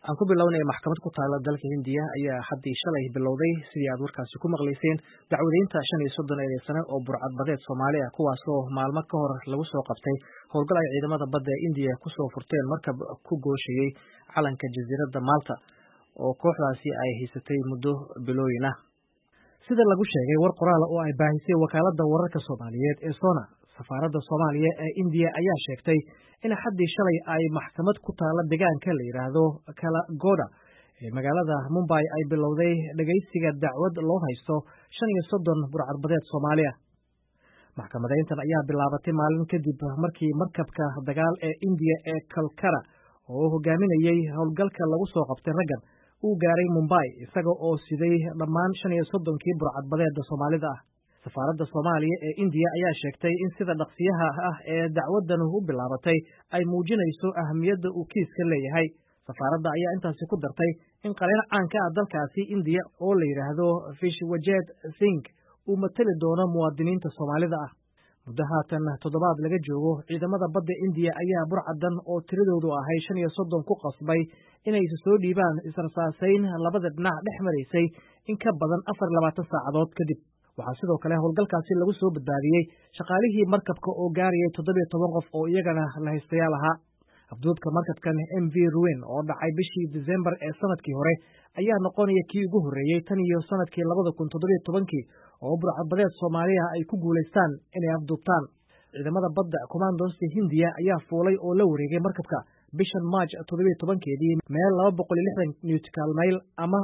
Aan ku bilownay maxkamad ku taala dalka Hindiya ayaa haddii shalay bilowday sidii aad warkaasi ku maqlayseen dacwadaynta 35 sano oo burcad badeed Soomaali ah kuwaasoo maalmo ka hor lagu soo qabtay howlgal ay ciidamada badda ee Hindiya ku soo furteen markab ku gooshayay calanka jasiiradda Malta oo kooxdaasi ay haysatay muddo bilooyin ah. Sida lagu sheegay war qoraal oo ay baahisay wakaaladda wararka Soomaaliyeed ee Sona, safaaradda Soomaaliya ee Hindiya ayaa sheegtay in haddii shalay ay maxkamad ku taala deegaanka la yiraahdo Kalagoda ee magaalada Mumbai ay bilowday dhageysiga dacwad loo haysto 35 burcad badeed Soomaali ah. Maxkamadeyntan ayaa bilaabatay maalin kadib markii markabka dagaal ee Hindiya ee Kalkara oo hogaaminayay howlgalka lagu soo qabtay raggan uu gaaray Mumbai isaga oo siday dhammaan 35 burcad badeed Soomaalida ah. Safaaradda Soomaaliya ee Hindiya ayaa sheegtay in sida dhaqsiyaha ah ee dacwadan u bilaabatay ay muujinayso ahamiyadda uu kiiska leeyahay. Safaaradda ayaa intaasi ku dartay in qareen caanka ah dalkaasi Hindiya oo la yiraahdo Vishwajit Singh uu matali doono muwaadiniinta Soomaalida ah. Muddo haatan toddobaad laga joogo ciidamada badda Hindiya ayaa burcadan oo tiradoodu ahay 35 ku qasbay inay soo dhiibaan israsaasayn labada dhinac dhex maraysay in ka badan 24 saacadood kadib. Waxaa sidoo kale howlgalkaasi lagu soo badbaadiyey shaqaalihii markabka oo gaarayay 17 qof oo iyagana la haystayaal ahaa. Afduubka markabkan MV Ruin oo dhacay bishii December ee sanadkii hore ayaa noqonaya kii ugu horreeyay tan iyo sanadkii 2017 oo burcad badeed Soomaaliya ay ku guuleystaan inay afduubtaan. Ciidamada badda Commandos Hindiya ayaa fuulay oo la wareegay markabka bishan March 17keedii meel 260 nautical mile ama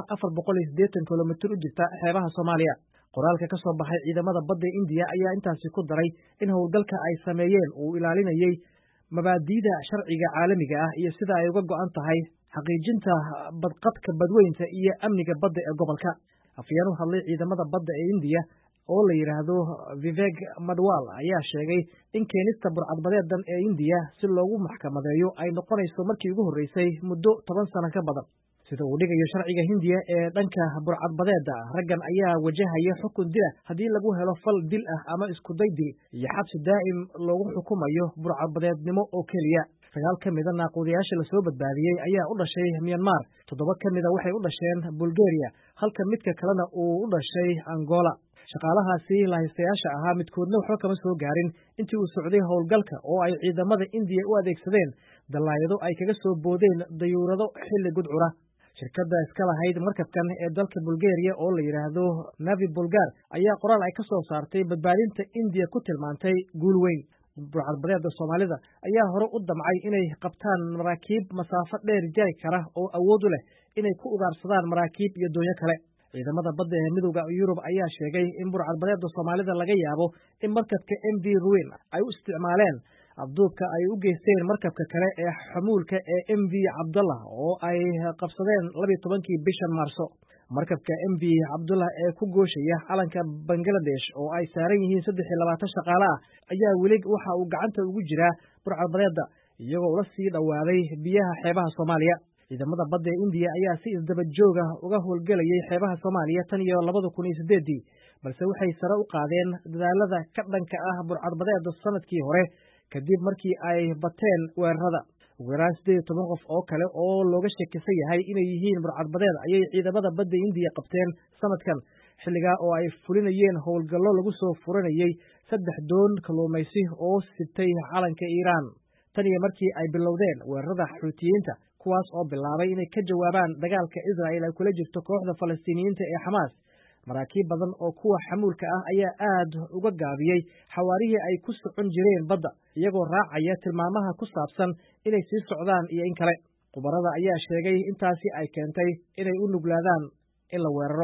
480 kilomitir u jirta xeebaha Soomaaliya. Qoraalka ka soo baxay ciidamada badda Hindiya ayaa intaasi ku daray in howlgalka ay sameeyeen uu ilaalinayay mabaadi'da sharciga caalamiga ah iyo sida ay uga go'an tahay xaqiijinta badqabka badweynta iyo amniga badda ee gobolka. Afyeen u hadlay ciidamada badda ee Hindiya oo la yiraahdo Vivek Madwal ayaa sheegay in keenista burcad badeedan ee Hindiya si loogu maxkamadeeyo ay noqonayso markii ugu horreysay muddo 10 sano ka badan. Sida uu dhigayo sharciga Hindiya ee dhanka burcad badeeda, raggan ayaa wajahaya xukun dil haddii lagu helo fal dil ah ama isku day dil iyo xabsi daa'im loogu xukumayo burcad badeednimo oo keliya. 9 ka mid ah naaquudayaasha la soo badbaadiyey ayaa u dhashay Myanmar, 7 ka mid ah waxay u dhasheen Bulgaria, halka midka kalena uu u dhashay Angola. Shaqaalahaasi la haystayaasha ahaa midkoodna waxba kama soo gaarin intii uu socday howlgalka oo ay ciidamada Hindiya u adeegsadeen dalaayado ay kaga soo boodeen dayuurado xilli gudcura. Shirkadda iska lahayd markabkan ee dalka Bulgaria oo la yiraahdo Navi Bulgar ayaa qoraal ay ka soo saartay badbaadinta Hindiya ku tilmaantay guul weyn. Burcad badeeda Soomaalida ayaa hore u damcay inay qabtaan maraakiib masaafo dheer jari kara oo awood u leh inay ku ugaarsadaan maraakiib iyo doonyo kale. Ciidamada badda ee Midowga Yurub ayaa sheegay in burcad badeeda Soomaalida laga yaabo in markabka MV Ruin ay u isticmaaleen afduubka ay u geysteen markabka kale ee xamuulka ee MV Abdullah oo ay qabsadeen 12kii bishan Maarso. Markabka MV Abdullah ee ku gooshaya calanka Bangladesh oo ay saaran yihiin 23 shaqaale ah ayaa weli waxa uu gacanta ugu jiraa burcad badeeda iyagoo la sii dhawaaday biyaha xeebaha Soomaaliya. Ciidamada badda ee Hindiya ayaa si isdaba joog ah uga howlgalayay xeebaha Soomaaliya tan iyo 2008 balse waxay sare u qaadeen dadaalada ka dhanka ah burcad badeeda sanadkii hore kadib markii ay bateen weerarada. Ugu yaraan 18 qof oo kale oo looga shakisan yahay inay yihiin burcad badeed ayay ciidamada badda Hindiya qabteen sanadkan, xilligaa oo ay fulinayeen howlgallo lagu soo furanayay 3 doon kalluumaysi oo sitay calanka Iiraan. Tan iyo markii ay bilowdeen weerarada Xuutiyiinta kuwaas oo bilaabay inay ka jawaabaan dagaalka Israel ay kula jirto kooxda Falastiiniyiinta ee Xamaas, maraakiib badan oo kuwa xamuulka ah ayaa aad uga gaabiyey xawaarihii ay ku socon jireen badda iyagoo raacaya tilmaamaha ku saabsan inay sii socdaan iyo in kale. Khubarada ayaa sheegay intaasi ay keentay inay u nuglaadaan in la weeraro.